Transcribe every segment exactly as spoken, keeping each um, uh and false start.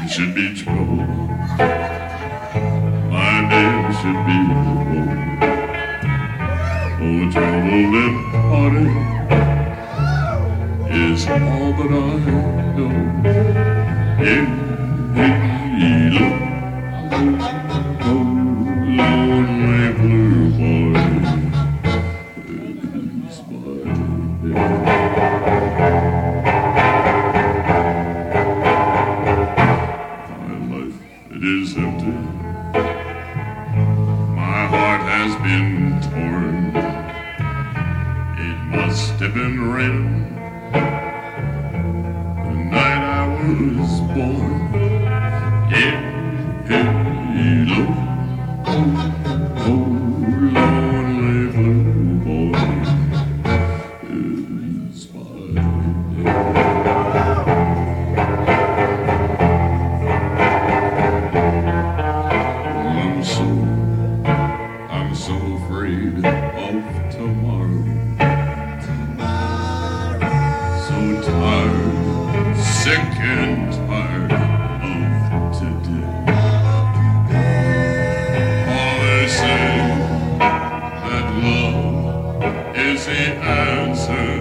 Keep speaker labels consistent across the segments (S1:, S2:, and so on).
S1: should be trouble. My name should be trouble. Oh, trouble and heartache is all that I know. Hey, hey, look, oh, lonely blue boy is my name. It is empty. My heart has been torn. It must have been raining the night I was born. Yeah, hey, look, oh, oh, lonely blue boy is my name. I'm so afraid of tomorrow. Tomorrow. So tired, sick and tired of today. Oh, they say that love is the answer,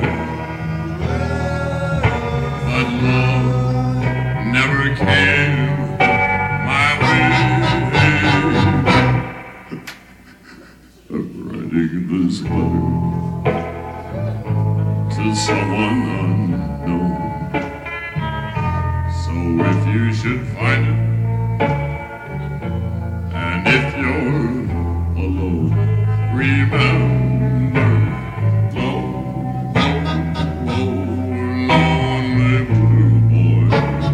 S1: but love never came my way. I'm writing this letter to someone unknown. So if you should find it, and if you're alone, remember, low, low, low, lonely blue boy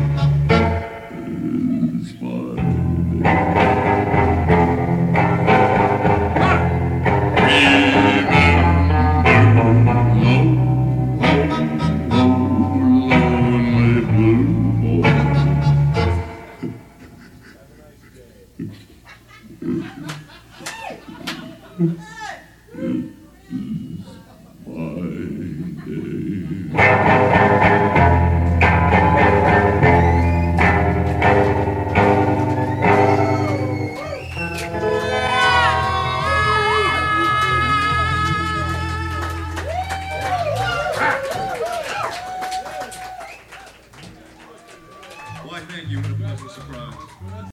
S1: is my name. Well, I thank you. What a pleasant surprise.